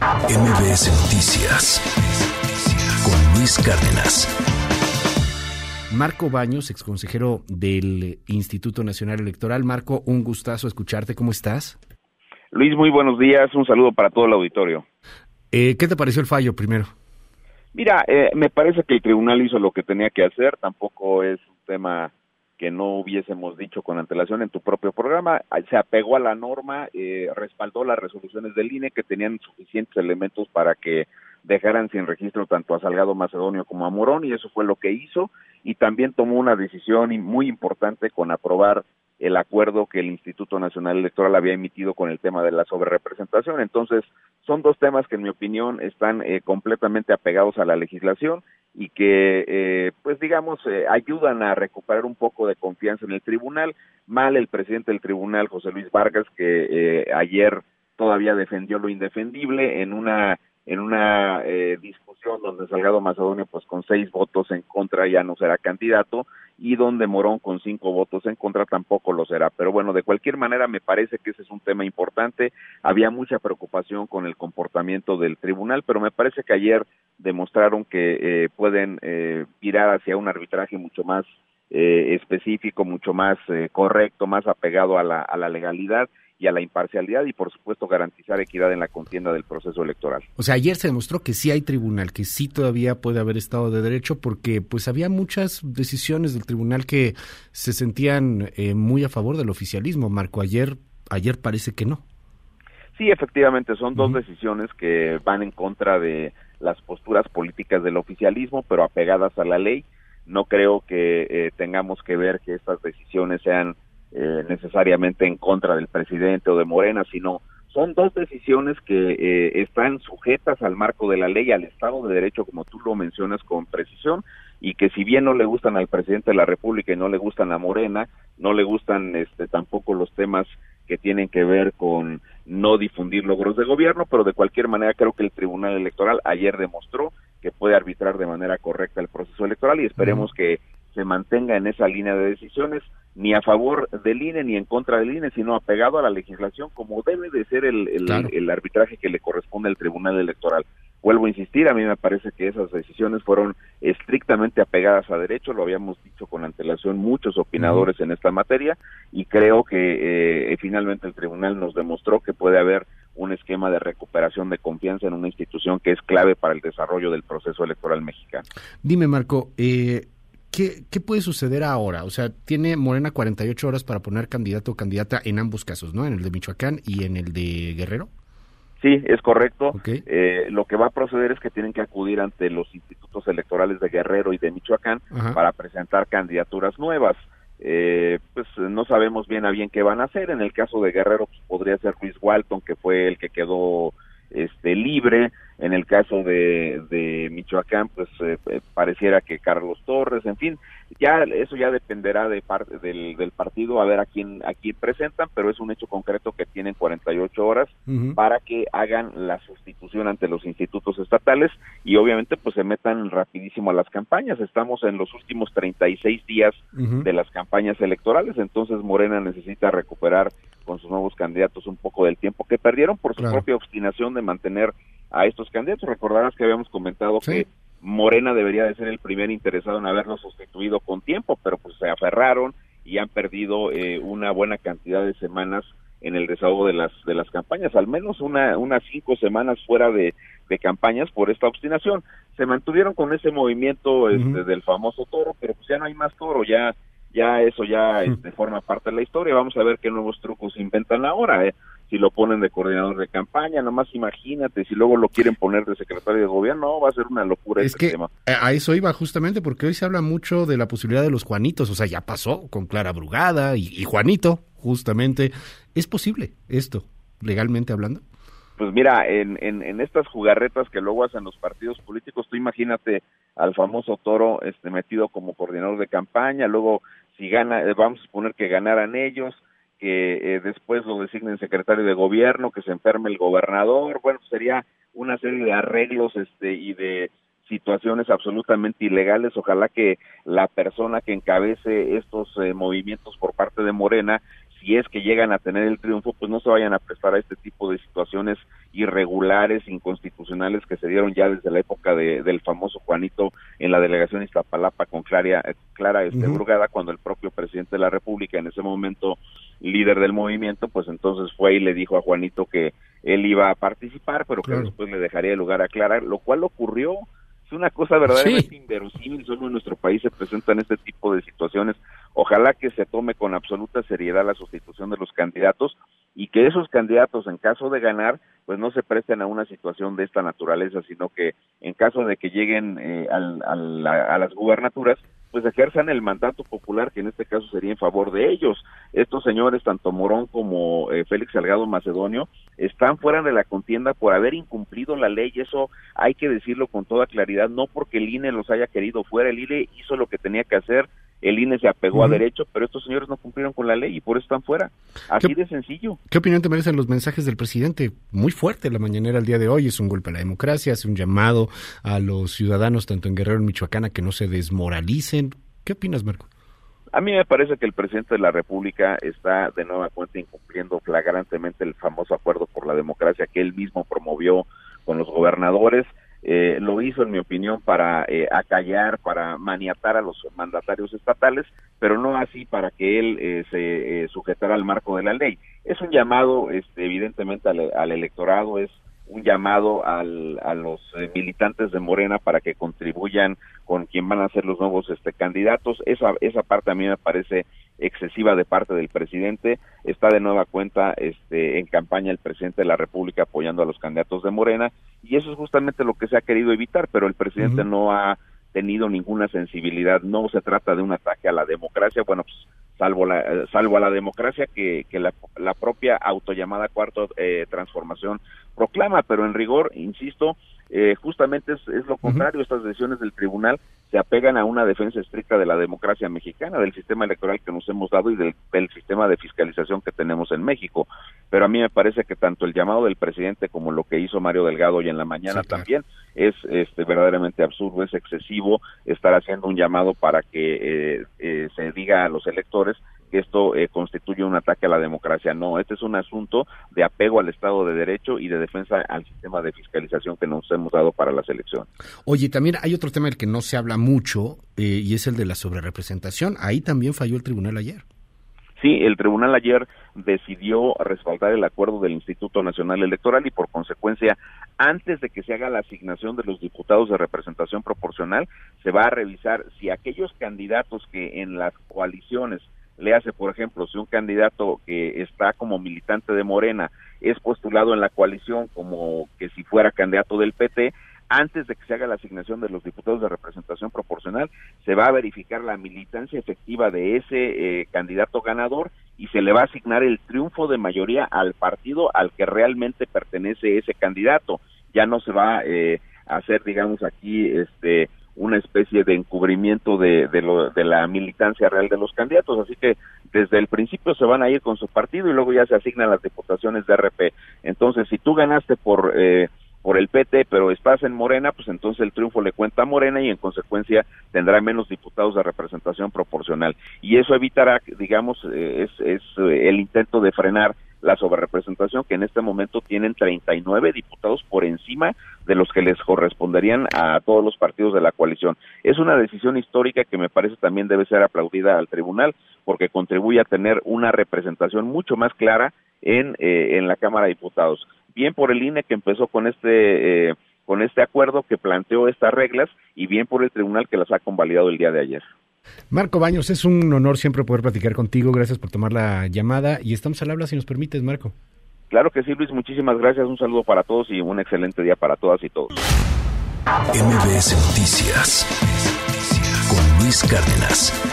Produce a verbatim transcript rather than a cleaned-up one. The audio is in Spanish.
M B S Noticias con Luis Cárdenas. Marco Baños, exconsejero del Instituto Nacional Electoral. Marco, un gustazo escucharte. ¿Cómo estás? Luis, muy buenos días. Un saludo para todo el auditorio. Eh, ¿Qué te pareció el fallo primero? Mira, eh, me parece que el tribunal hizo lo que tenía que hacer. Tampoco es un tema que no hubiésemos dicho con antelación en tu propio programa. Se apegó a la norma, eh, respaldó las resoluciones del I N E que tenían suficientes elementos para que dejaran sin registro tanto a Salgado Macedonio como a Morón, y eso fue lo que hizo, y también tomó una decisión muy importante con aprobar el acuerdo que el Instituto Nacional Electoral había emitido con el tema de la sobrerepresentación. Entonces, son dos temas que en mi opinión están eh, completamente apegados a la legislación y que, eh, pues digamos, eh, ayudan a recuperar un poco de confianza en el tribunal. Mal el presidente del tribunal, José Luis Vargas, que eh, ayer todavía defendió lo indefendible en una en una eh, discusión donde Salgado Macedonio, pues con seis votos en contra ya no será candidato, y donde Morón con cinco votos en contra tampoco lo será. Pero bueno, de cualquier manera me parece que ese es un tema importante. Había mucha preocupación con el comportamiento del tribunal, pero me parece que ayer demostraron que eh, pueden eh, virar hacia un arbitraje mucho más eh, específico, mucho más eh, correcto, más apegado a la, a la legalidad y a la imparcialidad, y por supuesto garantizar equidad en la contienda del proceso electoral. O sea, ayer se demostró que sí hay tribunal, que sí todavía puede haber Estado de Derecho, porque pues había muchas decisiones del tribunal que se sentían eh, muy a favor del oficialismo. Marco, ayer, ayer parece que no. Sí, efectivamente, son dos Uh-huh. decisiones que van en contra de las posturas políticas del oficialismo, pero apegadas a la ley. No creo que eh, tengamos que ver que estas decisiones sean Eh, necesariamente en contra del presidente o de Morena, sino son dos decisiones que eh, están sujetas al marco de la ley, al Estado de Derecho, como tú lo mencionas con precisión, y que si bien no le gustan al presidente de la República y no le gustan a Morena, no le gustan este tampoco los temas que tienen que ver con no difundir logros de gobierno, pero de cualquier manera creo que el Tribunal Electoral ayer demostró que puede arbitrar de manera correcta el proceso electoral, y esperemos uh-huh. que se mantenga en esa línea de decisiones, ni a favor del I N E ni en contra del I N E, sino apegado a la legislación, como debe de ser el, el, claro. el arbitraje que le corresponde al Tribunal Electoral. Vuelvo a insistir, a mí me parece que esas decisiones fueron estrictamente apegadas a derecho, lo habíamos dicho con antelación muchos opinadores uh-huh. en esta materia, y creo que eh, finalmente el tribunal nos demostró que puede haber un esquema de recuperación de confianza en una institución que es clave para el desarrollo del proceso electoral mexicano. Dime, Marco, eh... ¿Qué, ¿Qué puede suceder ahora? O sea, tiene Morena cuarenta y ocho horas para poner candidato o candidata en ambos casos, ¿no? En el de Michoacán y en el de Guerrero. Sí, es correcto. Okay. Eh, lo que va a proceder es que tienen que acudir ante los institutos electorales de Guerrero y de Michoacán Ajá. para presentar candidaturas nuevas. Eh, pues no sabemos bien a bien qué van a hacer. En el caso de Guerrero, pues, podría ser Luis Walton, que fue el que quedó este libre. En el caso de, de Michoacán, pues eh, pareciera que Carlos Torres, en fin, ya eso ya dependerá de parte del, del partido, a ver a quién a quién presentan, pero es un hecho concreto que tienen cuarenta y ocho horas uh-huh. para que hagan la sustitución ante los institutos estatales y obviamente pues se metan rapidísimo a las campañas. Estamos en los últimos treinta y seis días uh-huh. de las campañas electorales, entonces Morena necesita recuperar con sus nuevos candidatos un poco del tiempo que perdieron por su claro. propia obstinación de mantener a estos candidatos. Recordarás que habíamos comentado sí. que Morena debería de ser el primer interesado en haberlo sustituido con tiempo, pero pues se aferraron y han perdido eh, una buena cantidad de semanas en el desahogo de las de las campañas, al menos una unas cinco semanas fuera de, de campañas por esta obstinación. Se mantuvieron con ese movimiento este, uh-huh. del famoso toro, pero pues ya no hay más toro, ya ya eso ya este, forma parte de la historia. Vamos a ver qué nuevos trucos inventan ahora, ¿eh? Si lo ponen de coordinador de campaña, nomás imagínate, si luego lo quieren poner de secretario de gobierno, no, va a ser una locura es este que tema. A eso iba justamente, porque hoy se habla mucho de la posibilidad de los Juanitos, o sea, ya pasó con Clara Brugada y, y Juanito, justamente. ¿Es posible esto, legalmente hablando? Pues mira, en, en, en estas jugarretas que luego hacen los partidos políticos, tú imagínate al famoso Toro este metido como coordinador de campaña, luego si gana, vamos a suponer que ganaran ellos, que eh, después lo designen secretario de gobierno, que se enferme el gobernador, bueno, sería una serie de arreglos este y de situaciones absolutamente ilegales. Ojalá que la persona que encabece estos eh, movimientos por parte de Morena si es que llegan a tener el triunfo, pues no se vayan a prestar a este tipo de situaciones irregulares, inconstitucionales que se dieron ya desde la época de, del famoso Juanito en la delegación Iztapalapa con Clara, Clara este, uh-huh. Brugada, cuando el propio presidente de la República, en ese momento líder del movimiento, pues entonces fue y le dijo a Juanito que él iba a participar, pero claro. que después le dejaría el lugar a Clara, lo cual ocurrió. Es una cosa verdaderamente sí. inverosímil, solo en nuestro país se presentan este tipo de situaciones. Ojalá que se tome con absoluta seriedad la sustitución de los candidatos y que esos candidatos, en caso de ganar, pues no se presten a una situación de esta naturaleza, sino que en caso de que lleguen eh, al, al, a, a las gubernaturas, pues ejerzan el mandato popular, que en este caso sería en favor de ellos. Estos señores, tanto Morón como eh, Félix Salgado Macedonio, están fuera de la contienda por haber incumplido la ley, y eso hay que decirlo con toda claridad, no porque el I N E los haya querido fuera, el I N E hizo lo que tenía que hacer, el I N E se apegó uh-huh. a derecho, pero estos señores no cumplieron con la ley y por eso están fuera. Así ¿Qué, de sencillo. ¿Qué opinión te merecen los mensajes del presidente? Muy fuerte la mañanera el día de hoy, es un golpe a la democracia, es un llamado a los ciudadanos, tanto en Guerrero como en Michoacán, a que no se desmoralicen. ¿Qué opinas, Marco? A mí me parece que el presidente de la República está de nueva cuenta incumpliendo flagrantemente el famoso acuerdo por la democracia que él mismo promovió con los gobernadores. Eh, lo hizo, en mi opinión, para eh, acallar, para maniatar a los mandatarios estatales, pero no así para que él eh, se eh, sujetara al marco de la ley. Es un llamado, este, evidentemente, al, al electorado, es un llamado al, a los eh, militantes de Morena para que contribuyan con quien van a ser los nuevos este, candidatos. Esa, esa parte a mí me parece excesiva de parte del presidente. Está de nueva cuenta este, en campaña el presidente de la República apoyando a los candidatos de Morena, y eso es justamente lo que se ha querido evitar, pero el presidente uh-huh. no ha tenido ninguna sensibilidad. No se trata de un ataque a la democracia, bueno, pues salvo la eh, salvo a la democracia que, que la, la propia autollamada cuarta eh, transformación proclama, pero en rigor, insisto, eh, justamente es, es lo contrario. Uh-huh. Estas decisiones del tribunal se apegan a una defensa estricta de la democracia mexicana, del sistema electoral que nos hemos dado y del, del sistema de fiscalización que tenemos en México. Pero a mí me parece que tanto el llamado del presidente como lo que hizo Mario Delgado hoy en la mañana sí, claro. también es este, verdaderamente absurdo, es excesivo estar haciendo un llamado para que eh, eh, se diga a los electores que esto eh, constituye un ataque a la democracia. No, este es un asunto de apego al Estado de Derecho y de defensa al sistema de fiscalización que nos hemos dado para las elecciones. Oye, también hay otro tema del que no se habla mucho eh, y es el de la sobrerepresentación. Ahí también falló el tribunal ayer. Sí, el tribunal ayer decidió respaldar el acuerdo del Instituto Nacional Electoral y por consecuencia, antes de que se haga la asignación de los diputados de representación proporcional, se va a revisar si aquellos candidatos que en las coaliciones, le hace, por ejemplo, si un candidato que está como militante de Morena es postulado en la coalición como que si fuera candidato del P T, antes de que se haga la asignación de los diputados de representación proporcional, se va a verificar la militancia efectiva de ese eh, candidato ganador y se le va a asignar el triunfo de mayoría al partido al que realmente pertenece ese candidato. Ya no se va eh, a hacer, digamos, aquí este una especie de encubrimiento de, de, lo, de la militancia real de los candidatos, así que desde el principio se van a ir con su partido y luego ya se asignan las diputaciones de R P. Entonces, si tú ganaste por eh, por el P T, pero estás en Morena, pues entonces el triunfo le cuenta a Morena y en consecuencia tendrá menos diputados de representación proporcional. Y eso evitará, digamos, eh, es, es eh, el intento de frenar la sobrerepresentación, que en este momento tienen treinta y nueve diputados por encima de los que les corresponderían a todos los partidos de la coalición. Es una decisión histórica que me parece también debe ser aplaudida al tribunal, porque contribuye a tener una representación mucho más clara en, eh, en la Cámara de Diputados. Bien por el I N E que empezó con este eh, con este acuerdo, que planteó estas reglas, y bien por el tribunal que las ha convalidado el día de ayer. Marco Baños, es un honor siempre poder platicar contigo. Gracias por tomar la llamada y estamos al habla si nos permites, Marco. Claro que sí, Luis, muchísimas gracias. Un saludo para todos y un excelente día para todas y todos. M B S Noticias con Luis Cárdenas.